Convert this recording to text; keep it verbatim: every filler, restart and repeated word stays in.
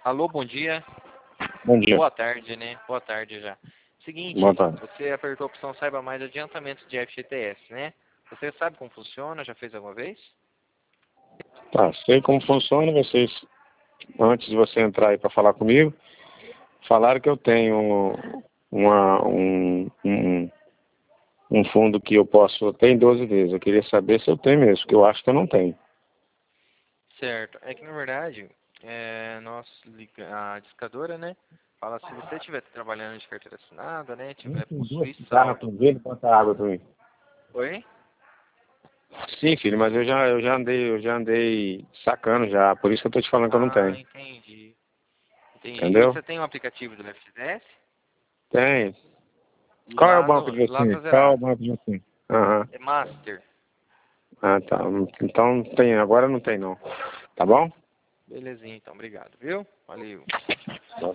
Alô, bom dia. Bom dia. Boa tarde, né? Boa tarde já. Seguinte, Boa tarde. você apertou a opção Saiba Mais Adiantamentos de F G T S, né? Você sabe como funciona? Já fez alguma vez? Tá, sei como funciona. Vocês, antes de você entrar aí para falar comigo, falaram que eu tenho uma, um, um, um fundo que eu posso ter em doze vezes. Eu queria saber se eu tenho mesmo, porque eu acho que eu não tenho. Certo. É que, na verdade, é, nós, liga- a discadora, né? Fala, se você estiver trabalhando de carteira assinada, né? Tiver Tem duas possuir garrafas saldo. dele, quanta água para mim. Oi? Sim, filho, mas eu já, eu já andei, eu já andei sacando já, por isso que eu tô te falando que eu não Ah, tenho. entendi. Entendi. E Entendeu? você tem um aplicativo do F G T S? Tem. E Qual é o lá, banco no, de lá você? tá Qual é o zerado. banco de você? Aham. É Master. Ah, tá. Então tem, agora não tem não. Tá bom? Belezinha, então. Obrigado, viu? Valeu.